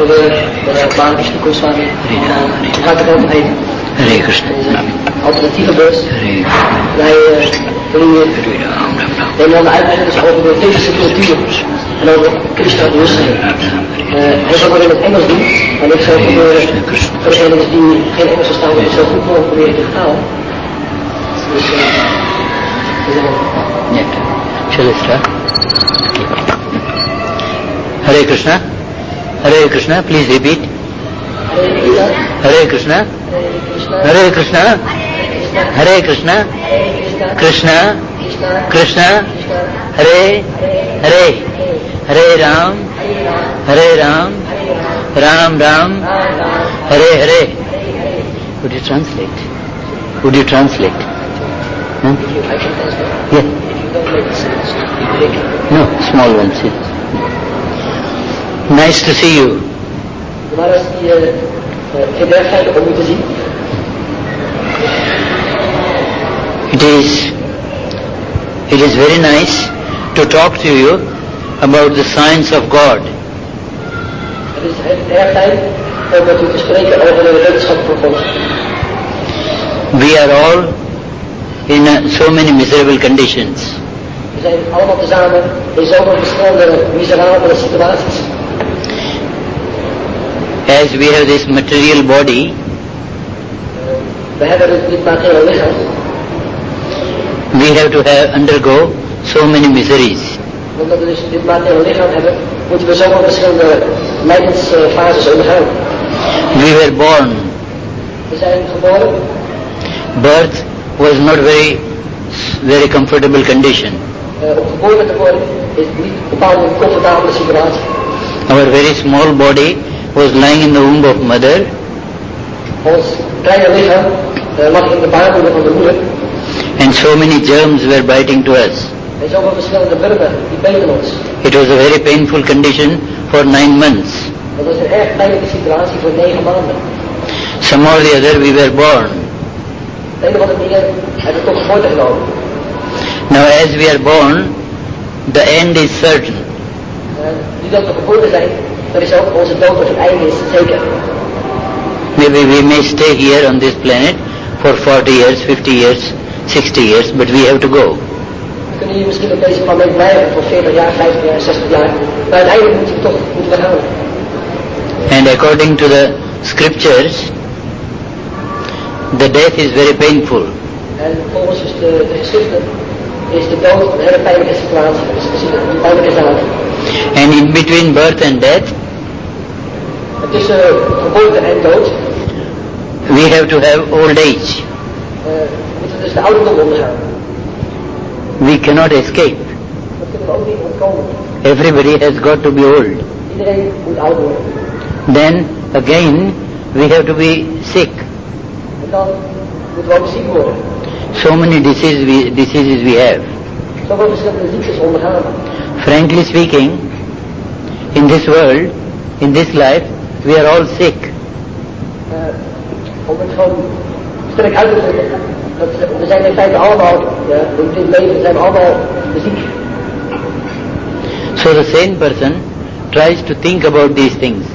over de Balakrishna Goswami. Gaat er ook heen. Hare Krishna. Alternatieve bus. Wij nemen dan de uitleggers over de Indische cultuur en over Krishna bewustzijn. Hij zal dat in het Engels doen en ik zal proberen voor degenen die geen Engels verstaan om het zo goed mogelijk proberen te vertalen. Dus Shall I start? Hare Krishna. Hare Krishna, please repeat. Hare Krishna. Hare Krishna. Hare Krishna. Krishna. Krishna. Hare. Hare. Hare Ram. Hare Ram. Ram Ram. Hare Hare. Would you translate? Would you translate? Hmm? Yeah. No, small ones. Nice to see you. It is very nice to talk to you about the science of God. We are all in so many miserable conditions. We zijn allemaal tezamen in zoveel verschillende miserabele situaties. As we have this material body, we hebben dit materiële lichaam. We have to undergo so many miseries. Omdat we dus dit materiële lichaam hebben, moeten we zoveel verschillende lijdensfases ondergaan. We were born. We zijn geboren. Birth was not very comfortable condition. Om geboren te worden is niet bepaald een comfortabele situatie. Our very small body was lying in the womb of mother. Ons kleine lichaam lag in de baarmoeder van de moeder. And so many germs were biting to us. En zoveel verschillende burgen die beten ons. It was a very painful condition for 9 months. Dat was een erg pijnlijke situatie voor 9 maanden. Somehow or the other we were born. Op de een of andere manier hebben we toch geboorte genomen. Now as we are born, the end is certain. Nu dat we geboren zijn, dan is ook onze dood of het einde is zeker. Maybe we may stay here on this planet for 40 years, 50 years, 60 years, but we have to go. We kunnen hier misschien op deze planeet blijven voor 40 jaar, 50 jaar, 60 jaar, maar uiteindelijk moeten we gaan. And according to the scriptures, the death is very painful. En volgens dus de geschriften is de dood een hele pijnlijke situatie, een pijnlijke zaak. And in between birth and death, en tussen geboorte en dood, we have to have old age. Moeten we dus de ouderdom ondergaan. We cannot escape. Dat kunnen we ook niet ontkomen. Everybody has got to be old. Iedereen moet oud worden. Then again we have to be sick. En dan moeten we ook ziek worden. So many diseases we have. Zoveel verschillende ziektes ondergaan. Frankly speaking, in this world, in this life, we are all sick. Om het gewoon sterk uit te drukken, we zijn in feite allemaal, in dit leven zijn we allemaal ziek. So the sane person tries to think about these things.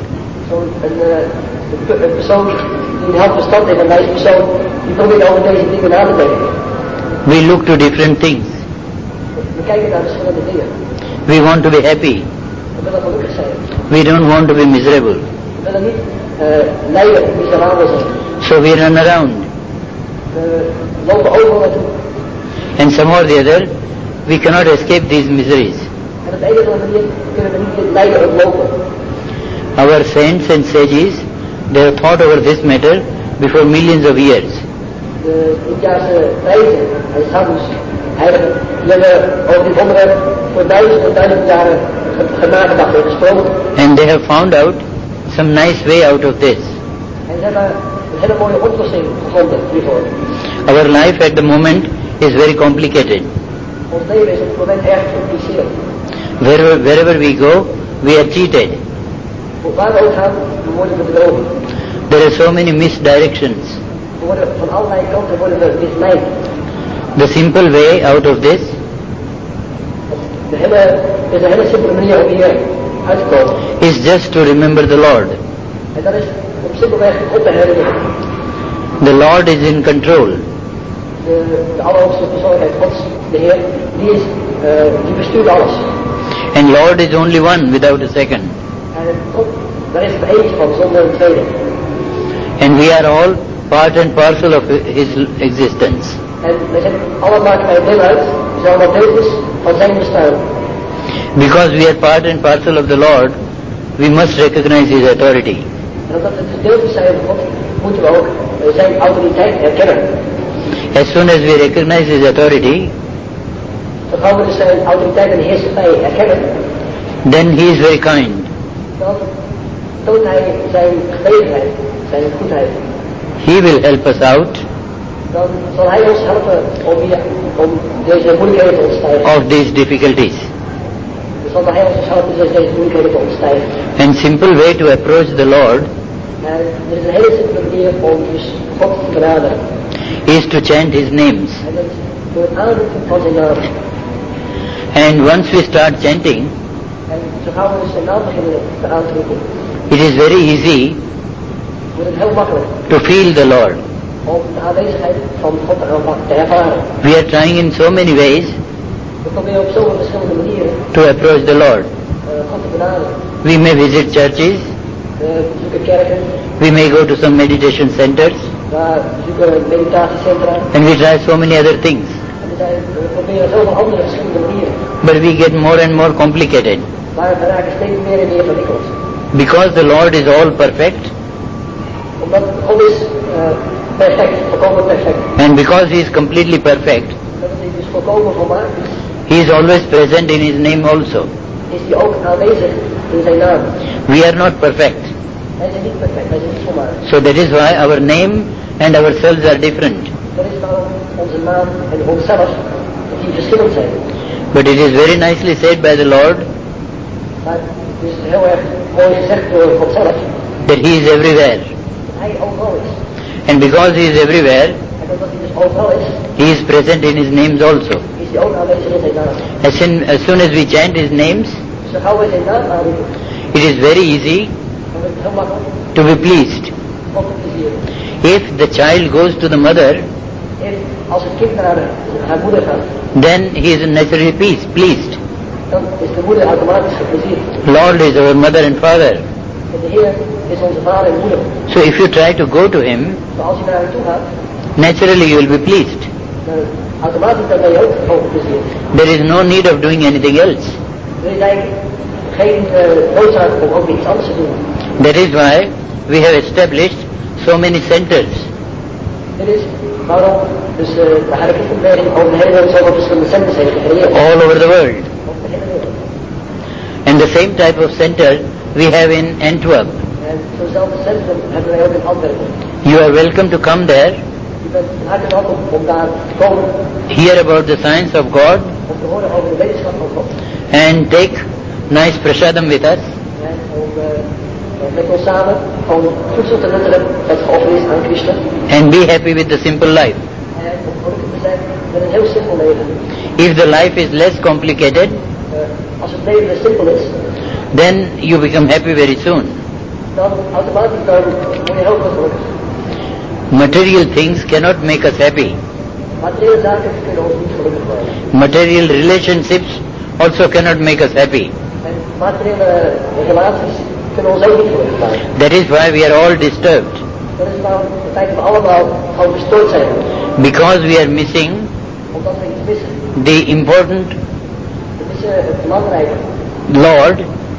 Een persoon die een helder verstand heeft, een wijze persoon, die probeert over deze dingen na te denken. We look to different things. We kijken naar verschillende dingen. We want to be happy. We willen gelukkig zijn. We don't want to be miserable. We willen niet lijden of miserabel zijn. So we run around. We lopen overal naartoe. And somehow or the other, we cannot escape these miseries. En op de een of andere manier kunnen we niet dit lijden ontlopen. Our saints and sages, they have thought over this matter before millions of years. De Indiase wijzen en sadhus, heiligen, die hebben over dit onderwerp voor duizenden jaren nagedacht en gesproken. And they have found out some nice way out of this. En ze hebben een hele mooie oplossing gevonden hiervoor. Our life at the moment is very complicated. Ons leven is op het moment erg gecompliceerd. Wherever we go, we are cheated. Waar we ook gaan, we worden bedrogen. There are so many misdirections. We worden van allerlei kanten misleid. The simple way out of this is een hele simpele manier om hier uit te komen. is just to remember the Lord. En dat is op simpelweg God te herinneren. The Lord is in control. De allerhoogste persoonlijkheid Gods, de Heer, die bestuurt alles. And Lord is only one without a second. En God, daar is er eentje van zonder een tweede. And we are all part and parcel of His existence. En wij zijn allemaal maken deel uit, we zijn allemaal deeltjes van zijn bestaan. Because we are part and parcel of the Lord, we must recognize His authority. En omdat we dus deeltjes zijn van God, moeten we ook zijn autoriteit herkennen. As soon as we recognize His authority, Dan gaan we dus zijn autoriteit en heerschappij herkennen. then He is very kind. Dan toont hij zijn genegenheid, zijn goedheid. He will help us out Dan zal hij ons helpen om deze moeilijkheden te ontstijgen. of these difficulties. Dan zal hij ons helpen deze moeilijkheden te ontstijgen. And simple way to approach the Lord En er is een hele simpele manier om dus God te benaderen. is to chant His names. En dat is door het aanroepen van zijn naam. And once we start chanting, En zo gaan we dus zijn naam beginnen te aan te roepen. it is very easy Wordt het heel makkelijk to feel the Lord. om de aanwezigheid van God te ervaren. We are trying in so many ways We proberen op zoveel verschillende manieren to approach the Lord. God te benaderen. We may visit churches, We bezoeken kerken, we may go to some meditation centers, we bezoeken meditatiecentra. and we try so many other things. En we proberen zoveel andere verschillende manieren. But we get more and more complicated. Maar we raken steeds meer en meer verwikkeld. Because the Lord is all perfect, Omdat God is perfect, volkomen perfect. and because He is completely perfect, Dat hij dus volkomen volmaakt is, He is always present in His name also. is hij ook aanwezig in zijn naam. We are not perfect. Wij zijn niet perfect, wij zijn niet volmaakt. So that is why our name and ourselves are different. Dat is waarom onze naam en onszelf die verschillend zijn. But it is very nicely said by the Lord Maar het is heel erg mooi gezegd door God zelf, that He is everywhere. dat hij overal is. And because He is everywhere, En omdat hij dus overal is, He is present in His names also. is hij ook aanwezig in zijn naam. As soon as we chant His names, Dus dan gaan we zijn naam aanroepen. it is very easy Dan wordt het heel makkelijk to be pleased. God te plezieren. If the child goes to the mother, En als het kind naar haar moeder gaat, then he is naturally pleased. dan is de moeder automatisch geplezierd. Lord is our mother and father. En de Heer is onze vader en moeder. So if you try to go to Him, Maar als je naar hem toe gaat, naturally you will be pleased. dan automatisch dan ben je ook geplezierd. There is no need of doing anything else. Er is eigenlijk geen noodzaak om ook iets anders te doen. That is why we have established so many centers. Dit is waarom dus de Heilige Christenbeweging over de hele wereld zoveel verschillende centers heeft gecreëerd. All over the world. Over de hele wereld. And the same type of center we have in Antwerp. En zo'nzelfde centrum hebben wij ook in Antwerpen. You are welcome to come there, Je bent van harte welkom om daar te komen, hear about the science of God, om te horen over de wetenschap van God. and take nice prasadam with us. En om met ons samen gewoon voedsel te nuttigen dat geofferd is aan Krishna. And be happy with the simple life. En om gelukkig te zijn met een heel simpel leven. If the life is less complicated, Als het leven dus simpel is, then you become happy very soon. dan automatisch dan word je heel veel gelukkig. Material things cannot make us happy. Materiële zaken kunnen ons niet gelukkig maken. Material relationships also cannot make us happy. En materiële relaties kunnen ons ook niet gelukkig maken. That is why we are all disturbed. Dat is waarom de tijd we allemaal gewoon gestoord zijn. Because we are missing Omdat we iets missen. the important We missen het belangrijke. Lord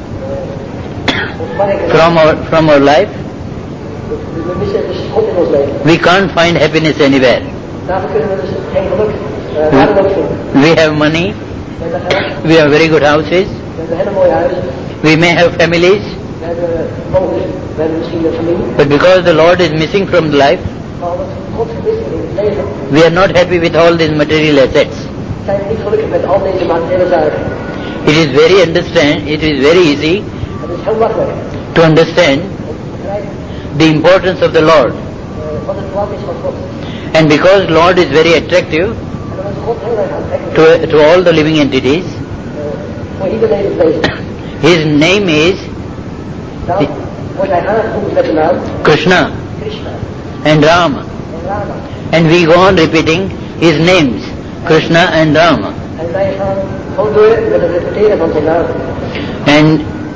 Het belangrijke from our life. we missen dus God in ons leven. We can't find happiness anywhere. Daarvoor kunnen we dus geen geluk waar dan ook vinden. We have money, We hebben geld, we have very good houses, we hebben hele mooie huizen, we may have families, we hebben misschien een familie. but because the Lord is missing from the life, Maar omdat God gemist is in het leven, we are not happy with all these material assets. zijn we niet gelukkig met al deze materiële zaken. It is very easy Het is heel makkelijk to understand om te begrijpen the importance of the Lord. wat het belang is van God. And because Lord is very attractive En dan is God heel erg aantrekkelijk to all the living entities, voor ieder levend wezen. His name is dan wordt hij aangevoerd met de naam Krishna Krishna and Rama. en Rama. And we go on repeating his names, Krishna and Rama. En wij gaan gewoon door met het repeteren van zijn naam. And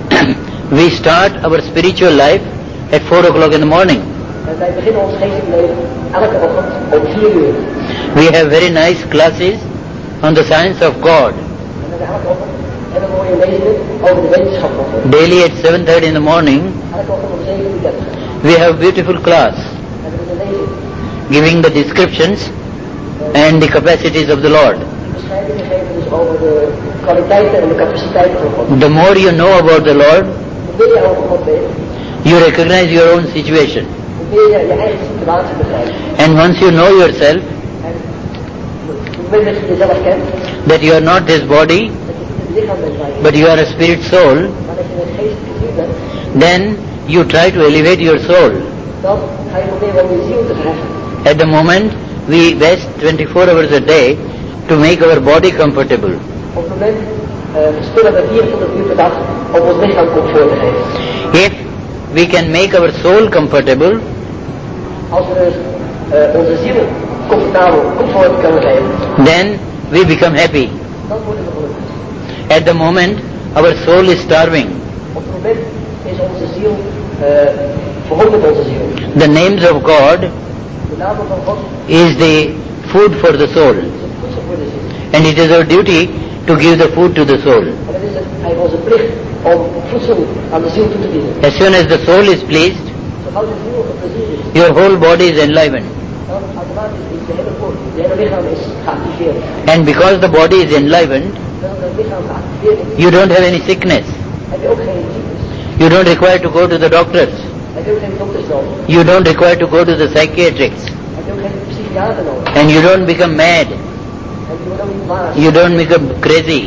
we start our spiritual life at 4 o'clock in the morning. En wij beginnen ons geestelijk leven elke ochtend om 4 uur. We have very nice classes on the science of God. En dan elke ochtend hebben we mooie lezingen over de wetenschap van God. Daily at 7:30 in the morning, Elke ochtend om 7 uur 30. we have a beautiful class En er is een lezing giving the descriptions and the capacities of the Lord. die beschrijvingen geven dus over de kwaliteiten en de capaciteiten van God. The more you know about the Lord, Hoe meer je over God weet, you recognize your own situation. hoe meer je je eigen situatie begrijpt. And once you know yourself, En hoe meer dat je jezelf kent, that you are not this body, dat je niet het lichaam bent waar je but you are a spirit soul, maar dat je een geestelijke ziel bent, then you try to elevate your soul. dan ga je proberen om je ziel te verheffen. At the moment, we waste 24 hours a day to make our body comfortable. Op het moment verspillen we 24 uur per dag om ons lichaam comfort te geven. If we can make our soul comfortable, Als we onze ziel comfort kunnen geven, then we become happy. dan worden we gelukkig. At the moment, our soul is starving. Op het moment is onze ziel, verhongert onze ziel. The names of God De naam van God is the food for the soul. is het voedsel voor de ziel. And it is our duty to give the food to the soul. En het is eigenlijk onze plicht om voedsel aan de ziel toe te dienen. As soon as the soul is pleased, Zoals de ziel geplezierd is, your whole body is enlivened. dan automatisch is je hele lichaam is geactiveerd. And because the body is enlivened, En als het lichaam geactiveerd is, you don't have any sickness. heb je ook geen ziektes. You don't require to go to the doctors. Heb je ook geen dokters nodig. You don't require to go to the psychiatrists. Heb je ook geen psychiater nodig. And you don't become mad. En je wordt ook niet dwaas. You don't become crazy.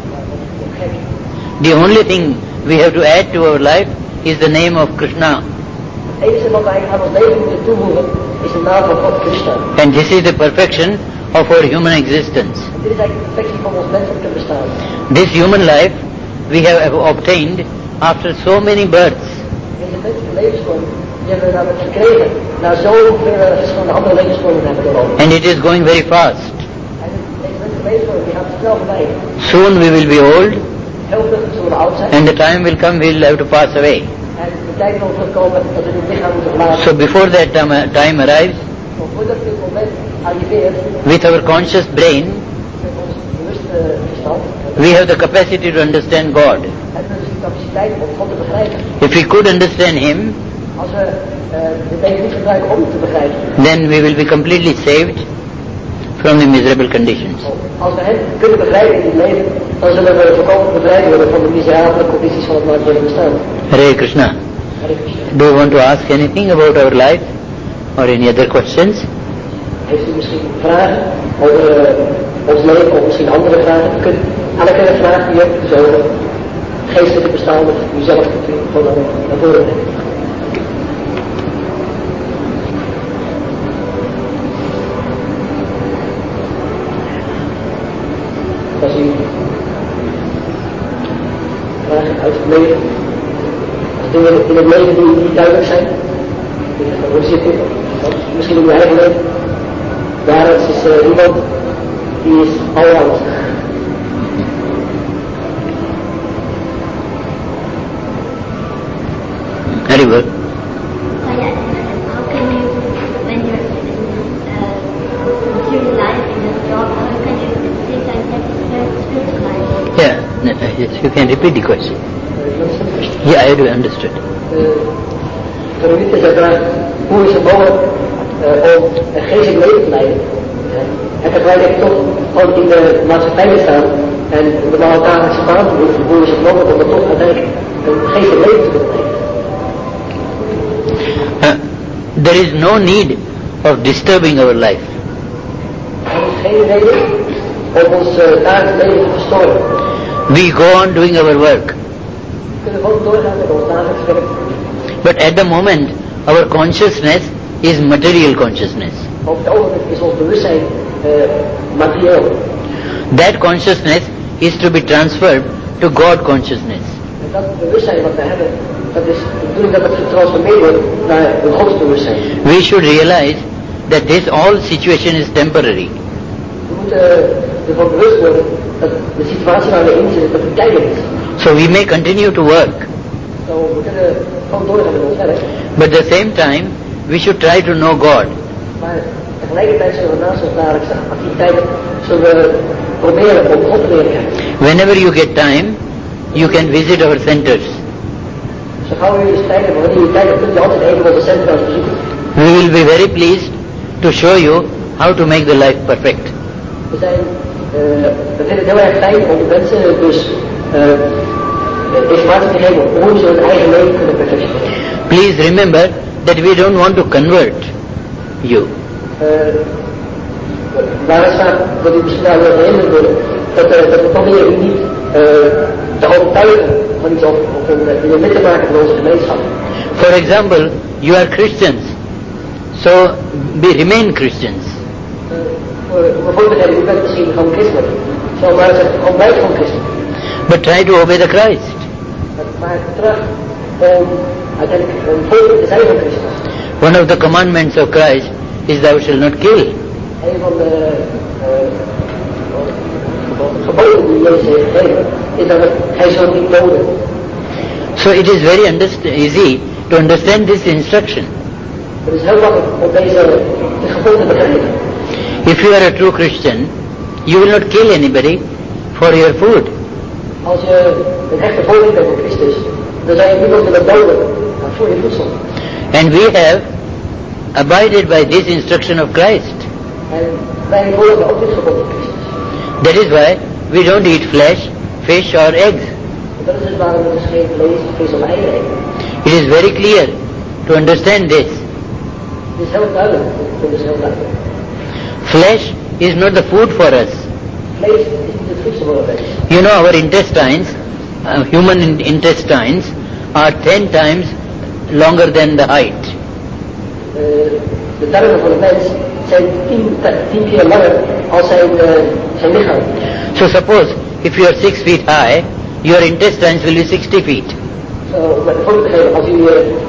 Ook gek. The only thing we have to add to our life is the name of Krishna. Het enige wat wij aan ons leven moeten toevoegen is de naam van God, Krishna. And this is the perfection of our human existence. En dit is eigenlijk de perfectie van ons menselijke bestaan. This human life we have obtained after so many births. Deze menselijke levensvorm, die hebben we namelijk gekregen na zoveel verschillende andere levensvormen hebben gelopen. And it is going very fast. En deze menselijke levensvorm die gaat snel voorbij. Soon we will be old Heel vlug zullen we oud zijn. and the time will come we'll have to pass away. En de tijd zal terugkomen dat we dit lichaam moeten verlaten. So before that time arrives, Maar voordat dit moment arriveert, with our conscious brain, met ons bewuste verstand, we have the capacity to understand God. hebben we dus de capaciteit om God te begrijpen. If we could understand Him, Als we de tijd niet gebruiken om te begrijpen, then we will be completely saved from the miserable conditions. als we hem kunnen begrijpen in dit leven, dan zullen we volkomen bevrijd worden van de miserabele condities van het materiële bestaan. Hare Krishna. Hare Krishna. Do you want to ask anything about our life or any other questions? Heeft u misschien vragen over ons leven of misschien andere vragen? U kunt elke vraag die u hebt, dus over geestelijke bestaan of uzelf, kunt u gewoon naar voren brengen. Als u vragen uit het leven, als dingen in het leven die niet duidelijk zijn, hoe zit dit? Misschien in uw eigen leven. Daar is iemand die is allemans. Very good. How can you, when you're in material life, in your job, how can you at the same time have spiritual life? Yes, you can repeat the question. Yeah, I do understood. Voor u is het hoe is het mogelijk om een geestelijk leven te leiden? En tegelijkertijd toch gewoon in de maatschappij te staan en een normale dagelijkse baan te doen. Hoe is het mogelijk om er toch uiteindelijk een geestelijk leven te kunnen leiden? There is no need of disturbing our life. Er is geen reden om ons dagelijks leven te verstoren. We go on doing our work. We kunnen gewoon doorgaan met ons dagelijks werk. But at the moment, our consciousness is material consciousness. Op het ogenblik is ons bewustzijn materieel. That consciousness is to be transferred to God consciousness. En dat bewustzijn wat wij hebben, dat is de bedoeling dat het getransformeerd wordt naar een godsbewustzijn. We should realize that this all situation is temporary. We moeten ervan bewust worden dat de situatie waar we in zitten, dat het tijdelijk is. So we may continue to work, Zo, we kunnen gewoon doorgaan met ons werk, but at the same time we should try to know God. maar tegelijkertijd zullen we naast ons dagelijkse activiteiten zullen we proberen om God te leren kennen. Whenever you get time, you can visit our centers. Zo gauw u eens tijd hebben, wanneer u tijd hebt, kunt u altijd even onze centra's bezoeken. We will be very pleased to show you how to make the life perfect. We vinden het heel erg fijn om de mensen dus informatie te geven hoe ze hun eigen leven kunnen perfectioneren. Please remember that we don't want to convert you. Waar het staat dat u misschien daar wil herinnerd worden, dat we proberen u niet te overtuigen van iets of een lid te maken van onze gemeenschap. For example, you are Christians, so remain Christians. Voor bijvoorbeeld, u bent misschien gewoon christelijk, zo maar zeggen, gewoon blijf gewoon christelijk. But try to obey the Christ. Maar terug om uiteindelijk een volger te zijn van Christus. One of the commandments of Christ is thou shalt not kill. Een van de geboden die Jezus heeft gegeven is dat hij zult niet doden. So it is very easy to understand this instruction. Het is heel makkelijk om deze geboden te begrijpen. If you are a true Christian, you will not kill anybody for your food. Als je een echte volgeling bent van Christus, dan zou je niemand willen doden voor je voedsel. And we have abided by this instruction of Christ. En wij volgen ook dit gebod van Christus. That is why we don't eat flesh, fish or eggs. En dat is dus waarom we dus geen vlees, vis of eieren eten. It is very clear to understand this. Het is heel duidelijk, het is heel duidelijk. Flesh is not the food for us. Vlees is niet het voedsel voor ons. You know, our intestines, human intestines, are 10 times longer than the height. De darmen van de mens zijn 10 keer langer als zijn lichaam. So suppose if you are 6 feet high, your intestines will be 60 feet. Zo, om een voorbeeld te geven, als u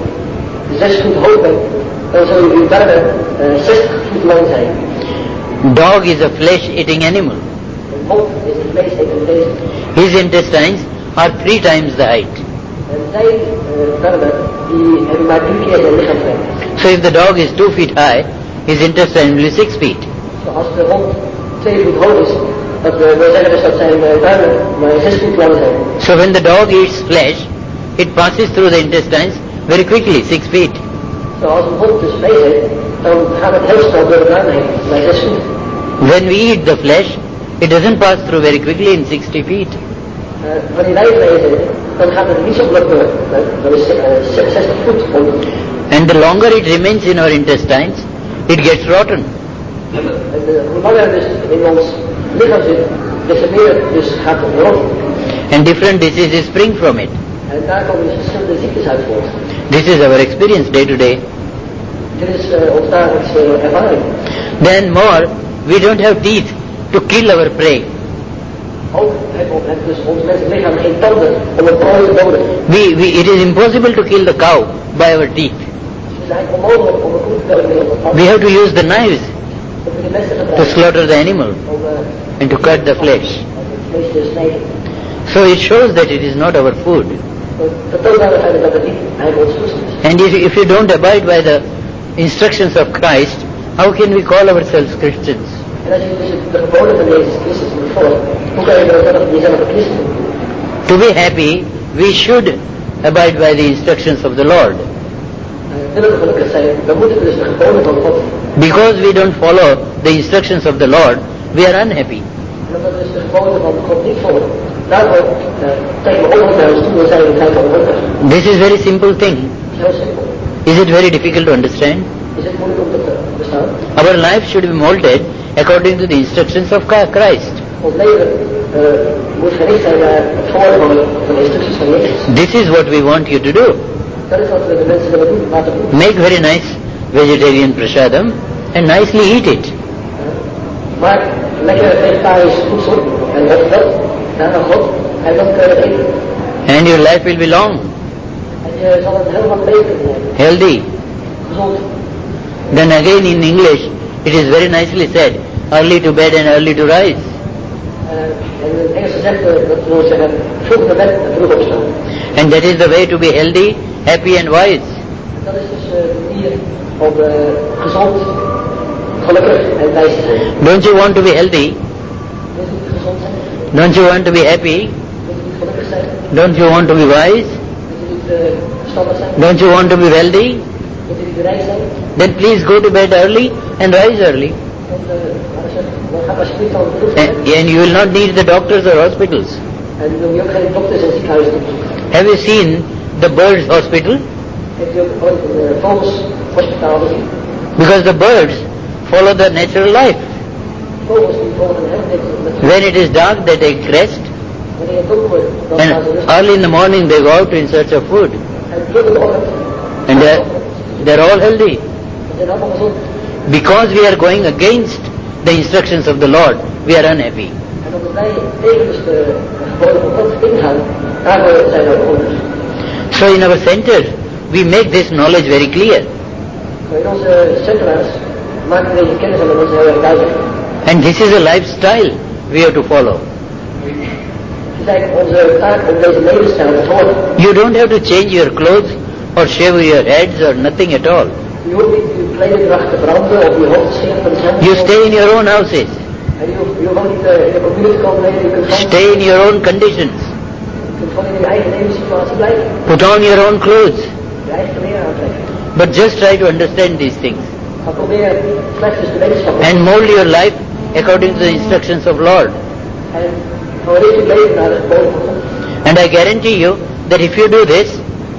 6 voet hoog bent, dan zullen uw darmen 60 voet lang zijn. Dog is a flesh-eating animal. Een hond is een vleesetend wezen. His intestines are 3 times the height. En zijn darmen, die hebben maar 3 keer zijn lichaamslengte. So if the dog is 2 feet high, his intestine will be 6 feet. Zo, als de hond 2 voet hoog is, dat wil zeggen dus dat zijn darmen maar 6 voet lang zijn. So when the dog eats flesh, it passes through the intestines very quickly, 6 feet. Zo, als een hond dus vlees eet, dan gaat het heel snel door de darmen heen, bij 6 voet. When we eat the flesh, it doesn't pass through very quickly in 60 feet. Wanneer wij vlees eten, dan gaat het niet zo vlug door, dat is 60 voet om. And the longer it remains in our intestines, it gets rotten. Hoe langer het dus in ons lichaam zit, des te meer dus gaat het rot. And different diseases spring from it. En daar komen dus verschillende ziektes uit voort. This is our experience day to day. Dit is ons dagelijkse ervaring. Then more, we don't have teeth to kill our prey. Ook heeft dus ons menselijk lichaam geen tanden om een prooi te doden. It is impossible to kill the cow by our teeth. Het is eigenlijk onmogelijk om een koe te doden met onze tanden. We have to use the knives We moeten messen to gebruiken slaughter the animal om and to cut the flesh. het vlees te snijden. So it shows that it is not our food. Dat toont aan het feit dat het niet eigenlijk ons voedsel is. And if you don't abide by the instructions of Christ, how can we call ourselves Christians? En als je dus de geboden van Jezus Christus moet volgen, hoe kan je dan zelf jezelf een christen noemen? To be happy, we should abide by the instructions of the Lord. Willen we gelukkig zijn, dan moeten we dus de geboden van God. Because we don't follow the instructions of the Lord, we are unhappy. En omdat we dus de geboden van God niet volgen, daarvoor trekken we ongeluk naar ons toe en zijn we gelijk ongelukkig. This is very simple thing. Het is heel simpel. Is it very difficult to understand? Is het moeilijk om te bestaan? Our life should be molded according to the instructions of Christ. Ons leven moet gericht zijn naar het volgen van de instructies van Jezus. This is what we want you to do. Dat is wat we de mensen willen doen, laten doen. Make very nice vegetarian prasadam and nicely eat it. Maak lekker vegetarisch voedsel en offer dat naar God en dan kun je het eten. And your life will be long, En je zal een heel lang leven kunnen hebben. healthy. Gezond. Then again in English, it is very nicely said, early to bed and early to rise. En in het Engels gezegd, dat wil zeggen, vroeg naar bed en vroeg opstaan. And that is the way to be healthy, happy and wise. Dat is dus de manier om gezond, gelukkig en wijs te zijn. Don't you want to be healthy? Wilt u niet gezond zijn? Don't you want to be happy? Wilt u niet gelukkig zijn? Don't you want to be wise? Wilt u niet verstandig zijn? Don't you want to be wealthy? Wilt u niet rijk zijn? Then please go to bed early and rise early. Dan gaat alsjeblieft al vroeg And, zijn. and you will not need the doctors or hospitals. En dan wil je ook geen dokters en ziekenhuizen doen. Have you seen the birds hospital? Heeft u ook ooit een vogelshospitaal gezien? Because the birds follow their natural life. Vogels die volgen een heel net. When it is dark, they take rest. Wanneer het donker wordt, dan gaan ze And rusten. early in the morning, they go out in search of food. En vroeg in de ochtend. And they're all healthy. Ze zijn allemaal gezond. Because we are going against the instructions of the Lord, we are unhappy. En omdat wij tegen dus de geboden van God ingaan, daardoor zijn we onrustig. So in our center, we make this knowledge very clear. Zo in onze centra's maken we deze kennis aan de mensen heel erg duidelijk. And this is a lifestyle we have to follow. Het is eigenlijk onze taak om deze levensstijl te volgen. You don't have to change your clothes or shave your heads or nothing at all. U hoeft niet uw kledingdracht te veranderen of uw hoofd te scheren van de zon. You stay in your own houses. En u hoeft gewoon niet in de computer te komen. Nee, u kunt gewoon, Stay in your own conditions. u kunt gewoon in uw eigen levenssituatie blijven. Put on your own clothes. Je eigen kleren aantrekken. But just try to understand these things. Maar probeer slechts dus de wetenschap. And mold your life according to the instructions of Lord. En gewoon richt uw leven naar de geboden van God. And I guarantee you that if you do this,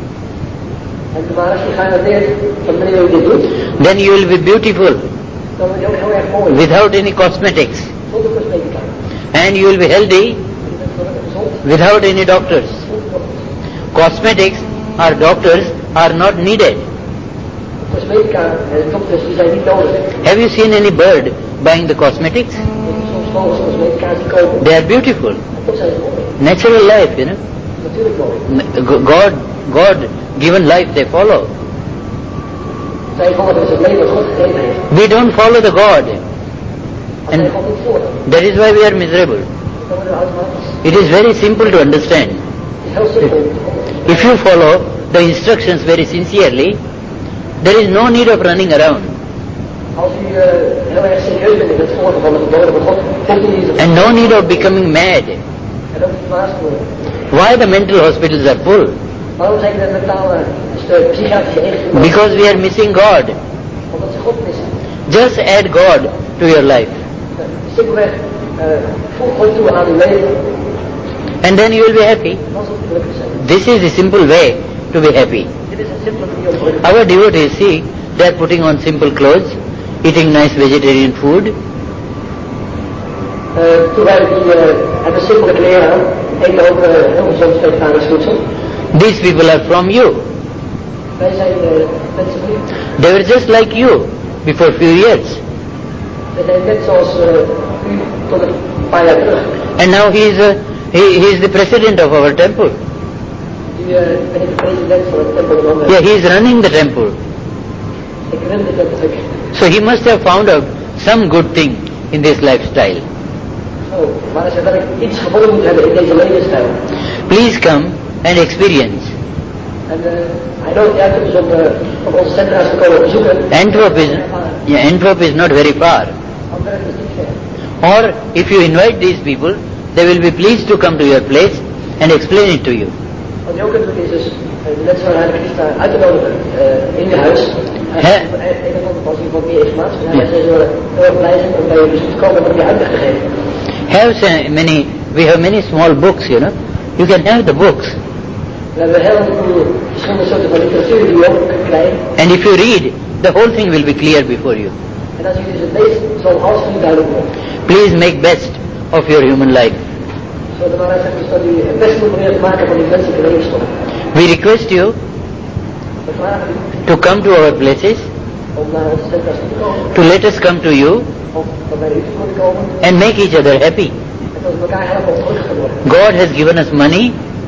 En maar als je garandeert van wanneer u dit doet, then you will be beautiful dan word je ook heel erg mooi. without any cosmetics. Zonder cosmetica. And you will be healthy Je bent gelukkig gezond. without any doctors. Zonder dokters. Cosmetics or doctors are not needed. Cosmetica en dokters die zijn niet nodig. Have you seen any bird buying the cosmetics? Je kunt soms vogels cosmetica die kopen. They are beautiful. En toch zijn ze mooi. Natural life, you know. Natuurlijk mooi. God given life they follow. Zij volgen dus het leven dat God gegeven heeft. We don't follow the God. Als wij God niet volgen, That is why we are miserable. dan worden we automatisch. It is very simple to understand. Het is heel simpel. If you follow the instructions very sincerely, there is no need of running around. Als u heel erg serieus bent in het volgen van de geboden van God, hoeft u niet te And no need of becoming mad. en ook niet dwaas te worden. Why the mental hospitals are full? Waarom zijn de mentale, dus de psychiatrische instellingen? Because we are missing God. Omdat ze God missen. Just add God to your life. Simpelweg voeg God toe aan uw leven. And then you will be happy. Dan zult u gelukkig zijn. This is the simple way to be happy. Dit is een simpele manier om gelukkig te Our devotees, see, they are putting on simple clothes, eating nice vegetarian food, zijn. Terwijl die hebben simpele kleren aan, eten ook heel gezond vegetarisch voedsel. These people are from you. Wij zijn mensen van u. They were just like you before few years. We zijn net zoals u tot een paar jaar terug. And now he is the president of our temple. Nu ben ik de president van het tempel in Londen. Yeah, he is running the temple. Ik run de tempel. So he must have found out some good thing in this lifestyle. Oh, maar als we wel iets gevonden moeten hebben in deze levensstijl. Please come and experience. En hij nodigt uit dus om op onze centra's te komen bezoeken. Antwerp is not very far. Antwerpen is niet ver. Or if you invite these people, they will be pleased to come to your place and explain it to you. Wat je ook kunt doen is dus de mensen van Heilige Christa uit te nodigen in je huis. Als je wat meer informatie wil hebben, zij zullen heel erg blij zijn om bij je bezoek te komen en om je uitleg te geven. We have many small books, you know. You can have the books. We hebben heel veel verschillende soorten van literatuur die je ook kunt krijgen. And if you read, the whole thing will be clear before you. En als je dus het leest, zal alles voor u duidelijk worden. Please make best of your human life. Zo de waarheid zegt dus dat u het beste moet proberen te maken van die menselijke levensstijl. We request you We vragen u to come to our places, om naar onze centra's toe te komen, to let us come to you om bij u te komen and make each other happy. en dat we elkaar helpen om gelukkig te worden. God has given us money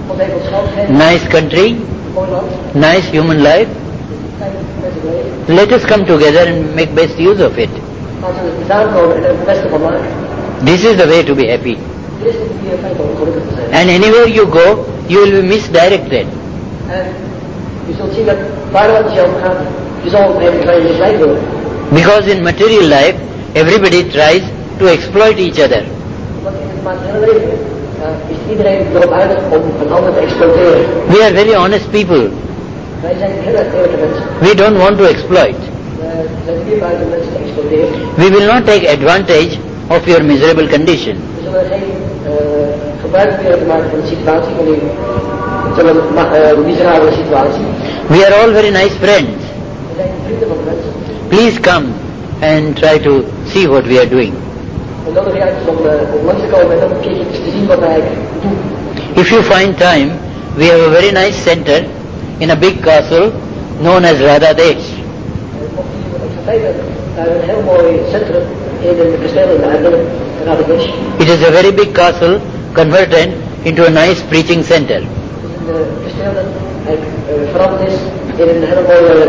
God heeft ons geld gegeven. nice country, Mooi land. nice human life. Fijn mensen leven. Let us come together and make best use of it. Laten we samenkomen en er het beste van maken. This is the way to be happy. Dit is de manier fijn om gelukkig te zijn. And anywhere you go, you will be misdirected. En je zult zien dat waar het je over gaat, je zal op een gegeven moment misleid worden. Because in material life, everybody tries to exploit each other. Want in het materiële leven is iedereen erop uit om een ander te exploiteren. We are very honest people. Wij zijn heel erg eerlijke mensen. We don't want to exploit. We zijn niet buiten mensen te exploiteren. We will not take advantage of your miserable condition. We zullen geen gebruik proberen te maken van de situatie, van die miserabele situatie. We are all very nice friends. We zijn vrienden van de mensen. Please come and try to see what we are doing. We nodigen je uit om langs te komen en dan een keertje te zien wat wij doen. If you find time, we have a very nice center in a big castle known as Radha Desh. Mocht je het vergeten, naar een heel mooi centrum in een kasteel in Radha Desh. It is a very big castle converted into a nice preaching center. Het is een kasteel dat veranderd is in een hele mooie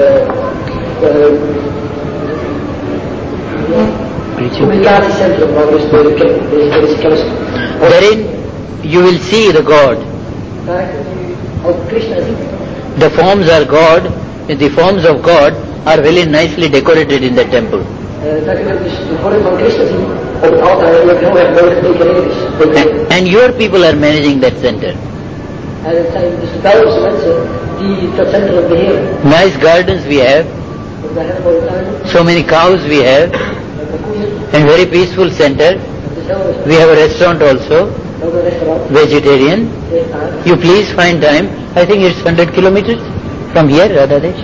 communicatiecentrum waar dus deze kennis. Therein you will see the God. Daar kun je ook Krishna zien. The forms are God, the forms of God are very nicely decorated in the temple. Daar kun je dus de vorm van Krishna zien op het altaar die ook heel erg mooi gedecoreerd is. And your people are managing that center. En het zijn dus de Bijbelse mensen die dat centrum beheren. Nice gardens we have, We hebben hele mooie tuinen, so many cows we have, we hebben koeien, and very peaceful center. het is heel rustig. We have a restaurant also, Ook een restaurant, vegetarian. vegetarisch. You please find time. I think it's 100 kilometers from here, Radhadesh.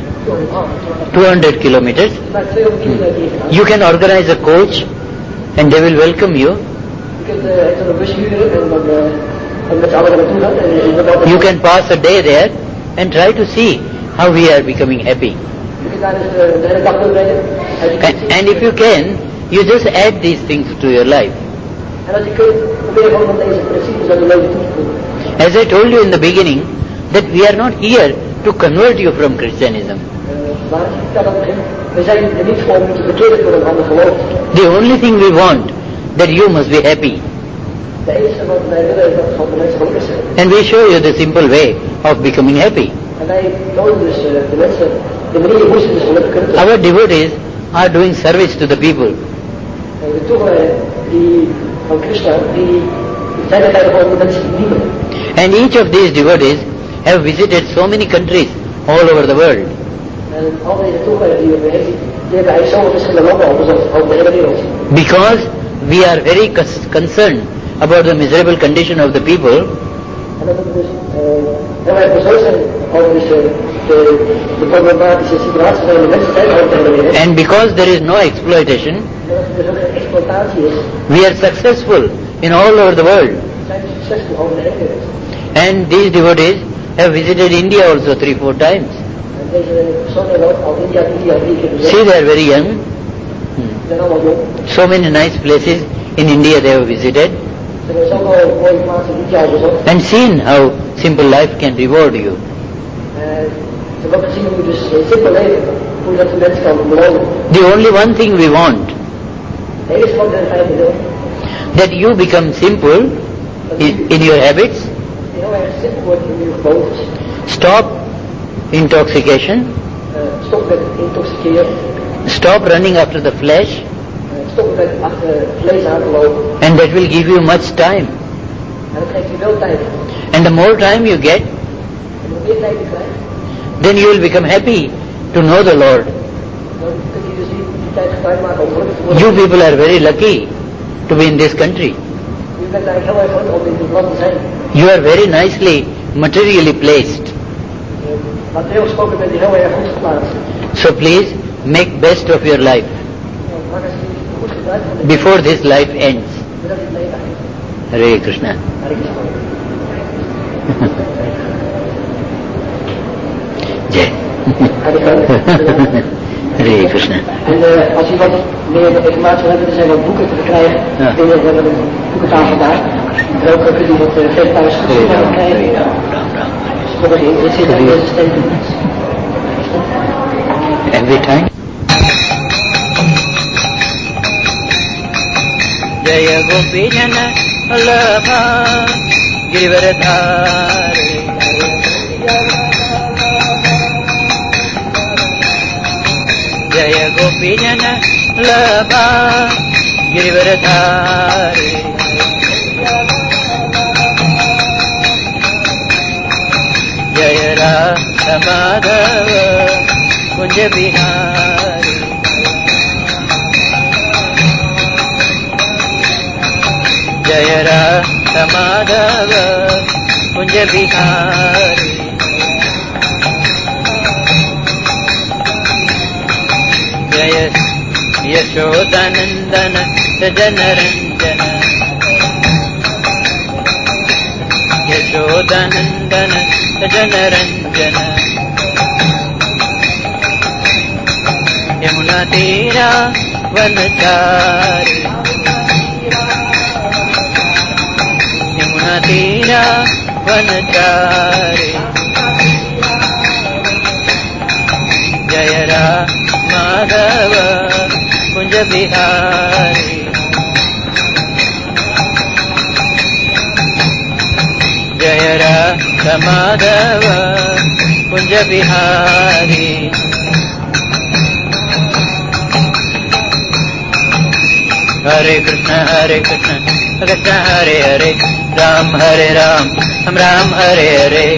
200 kilometers. Maar 200 kilometer hier vandaan. You can organize a coach and they will welcome you. Je kunt even een bus huren en dan met z'n allen naartoe gaan. En je wordt altijd- You can pass a day there and try to see how we are becoming happy. Je kunt daar dus de hele dag doorbrengen. En je kunt zien- And if you can, you just add these things to your life. En als je kunt, probeer gewoon van deze principes aan je leven toe te voegen. As I told you in the beginning, that we are not here to convert you from Christianism. Maar als je vertelt aan het begin, we zijn er niet voor om te verkeerd voor een ander geloof. The only thing we want, that you must be happy. De enige wat wij willen is dat gewoon de mensen gelukkig zijn. And we show you the simple way of becoming happy. En wij tonen dus de mensen de manier hoe ze dus gelukkig kunnen zijn. Our devotees are doing service to the people. En de toegewijden die van Krishna, die zijn er eigenlijk gewoon de mensen die dienen. And each of these devotees have visited so many countries all over the world. En al deze toegewijden die we hebben, die hebben eigenlijk zoveel verschillende landen over de hele wereld. Because we are very concerned about the miserable condition of the people, En dat we dus heel erg bezorgd zijn over dus, de problematische situatie waarin de mensen zijn over de hele wereld. and because there is no exploitation, En dat er dus ook geen exploitatie is, we are successful in all over the world. zijn we succesvol over de hele wereld. And these devotees have visited India also 3-4 times. En deze personen hebben ook al India 3 keer bezocht. See, they are very young. Ze zijn allemaal jong. So many nice places in India they have visited Ze hebben zoveel mooie plaatsen in India bezocht. and seen how simple life can reward you. Ze hebben ook gezien hoe dus simpel leven, hoe dat de mens kan belonen. The only one thing we want, Het enige wat we fijn willen, that you become simple in your habits, die heel erg simpel wordt in uw gewoontes. stop intoxication, Stop met intoxiceren. stop running after the flesh, Stop met achter vlees aan te lopen. and that will give you much time. En dat geeft u veel tijd. And the more time you get, En hoe meer tijd u krijgt, then you will become happy to know the Lord. dan kunt u dus die tijd gebruik maken om gelukkig te worden. You people are very lucky to be in this country. U bent eigenlijk heel erg gelukkig om in dit land te zijn. You are very nicely materially placed. Materieel gesproken bent u heel erg goed geplaatst. So please make best of your life Maar als u goed gebruikt van dit, before this life ends. voordat het leven eindigt. Hare Krishna. Hare Krishna. Jai. Hare Krishna. En als u wat meer informatie wil hebben, er zijn wat boeken te verkrijgen. Ja. We hebben een boekentafel daar. En ook kun je wat veel thuis krijgen. Worden geïnteresseerd in deze stem. Every time. Jaya Gopi Jana Labha Girivaradhari Jaya Gopi Jana Labha Girivaradhari Jaya Radha Madhava Kunja Bihari Jaya Radha Madhava Kunja Bihari Jaya Yashodanandana Sajana Ranjana Yashodanandana Sajana Ranjana Yamuna Tira Vanachari Yamuna Tira Vanachari Jaya Radha Madhava Kunja Bihari Jaya Radha Madhava Kunja Bihari Hare Krishna Krishna Hare Hare Ram Ram Hare Hare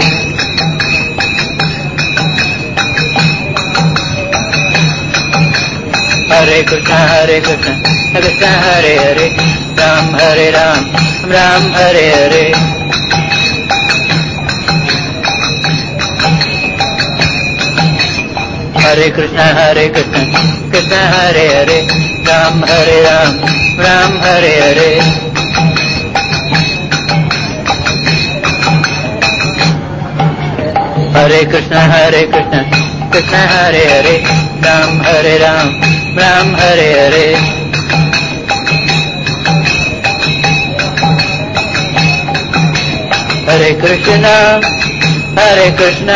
Hare Krishna Krishna Hare Hare Ram Ram Hare Hare Hare Krishna Krishna Hare Hare Ram Ram Hare Hare Hare Krishna Krishna Hare Hare Ram Ram Hare Hare Hare Krishna Krishna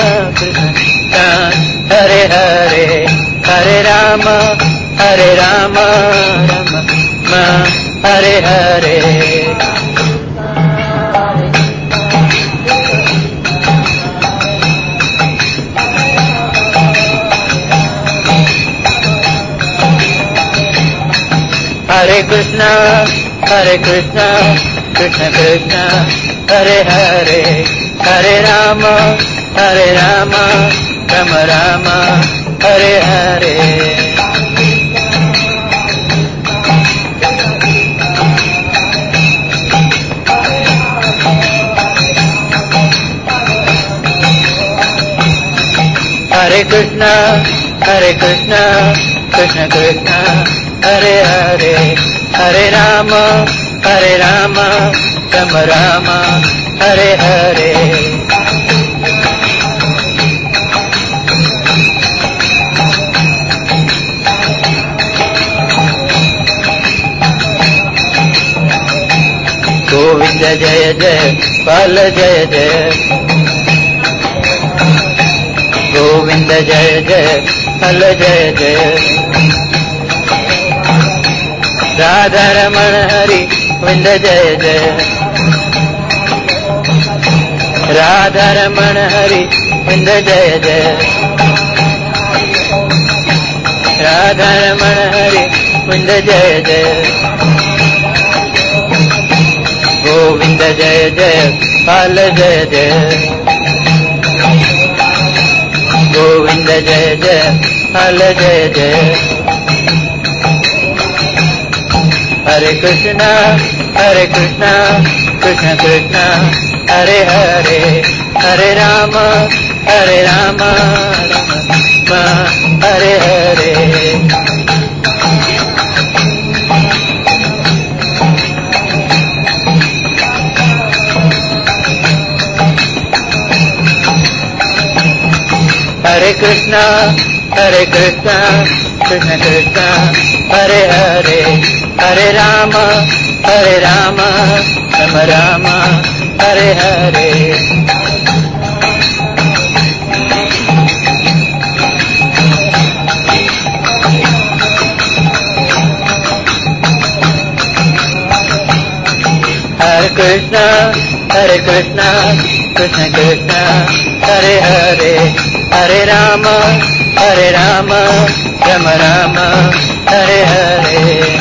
Hare Hare Hare Rama Rama Hare Hare Hare Krishna Krishna Krishna Hare Hare Hare Rama Rama Hare Hare Hare Krishna Krishna Krishna Hare Hare Hare Rama Rama Hare Hare Govinda Jaya Jaya Pala Jaya Jaya Govinda Jaya Jaya Pala Jaya Jaya Radha Ramana Hari Govinda Jaya Jaya Radha Ramana Hari Govinda Jaya Jaya Radha Ramana Hari Govinda Jaya Jaya Govinda Jaya Jaya Pala Jaya Jaya Govinda Jaya Jaya Pala Jaya Jaya Hare Krishna Krishna Krishna Hare Hare Hare Rama Rama Hare Hare Hare Krishna Krishna Krishna Hare Hare Hare Rama Hare Rama, Rama Rama, Hare Hare. Hare Krishna, Krishna Krishna, Hare Hare, Hare Rama, Rama Rama, Hare Hare.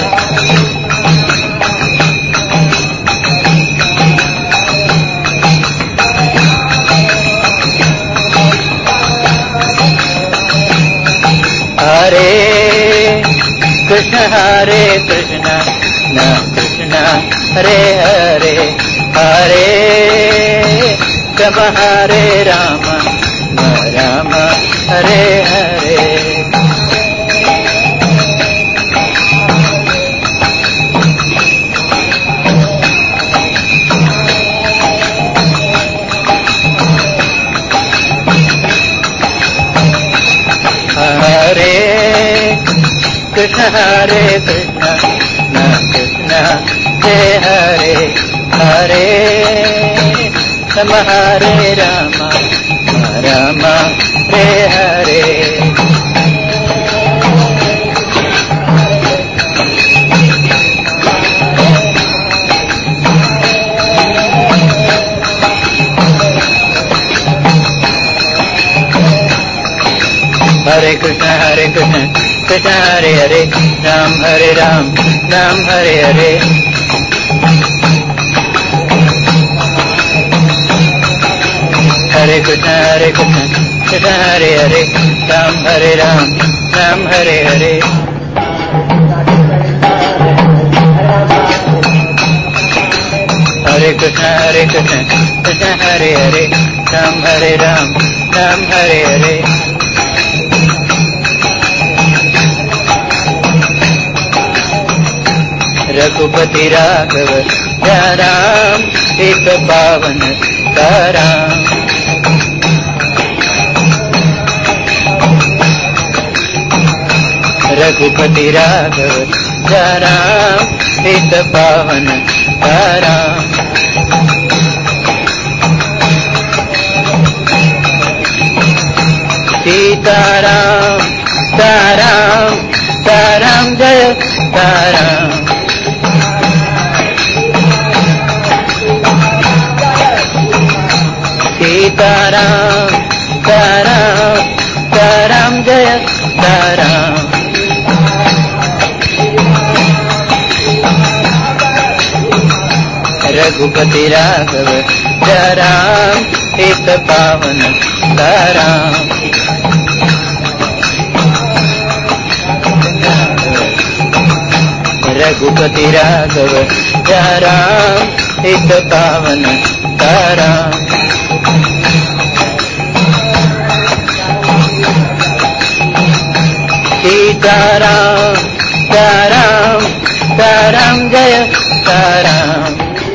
Hare Krishna, Krishna Hare Hare, Hare Rama, Rama Rama, Hare Hare. Hare Krishna, Krishna Hare Hare, Hare Rama, Rama Rama, Hare Hare. Hare Krishna, Krishna Hare Hare, Ram Hare Ram, Ram Hare Hare. Hare Krishna, Krishna Hare Hare, Ram Hare Ram, Ram Hare Hare. Hare Krishna, Krishna Hare Hare, Ram Hare Ram, Ram Hare Hare. Raghupati Raghav Ram एक पावन राम. रघुपति राघव राम एक पावन राम. सीताराम ताराम ताराम जय ताराम. सीताराम ताराम ताराम जय ताराम. रघुपति राघव राम एक पावन ताराम. रघुपति राघव राम एक पावन ताराम. सीताराम ताराम ताराम जय ताराम.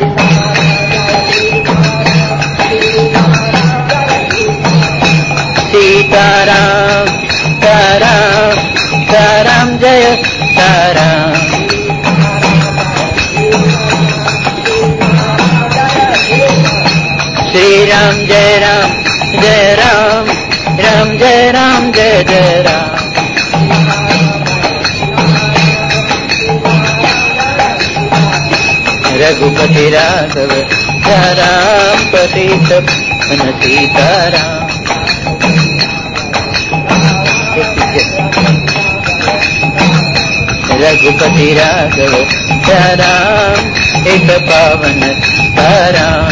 सीताराम ताराम ताराम जय ताराम. श्री राम जय राम जय राम, राम जय राम जय जय राम. रघुपति राघव राम पतित मन सीताराम. रघुपति राघव राम एक पावन ताराम.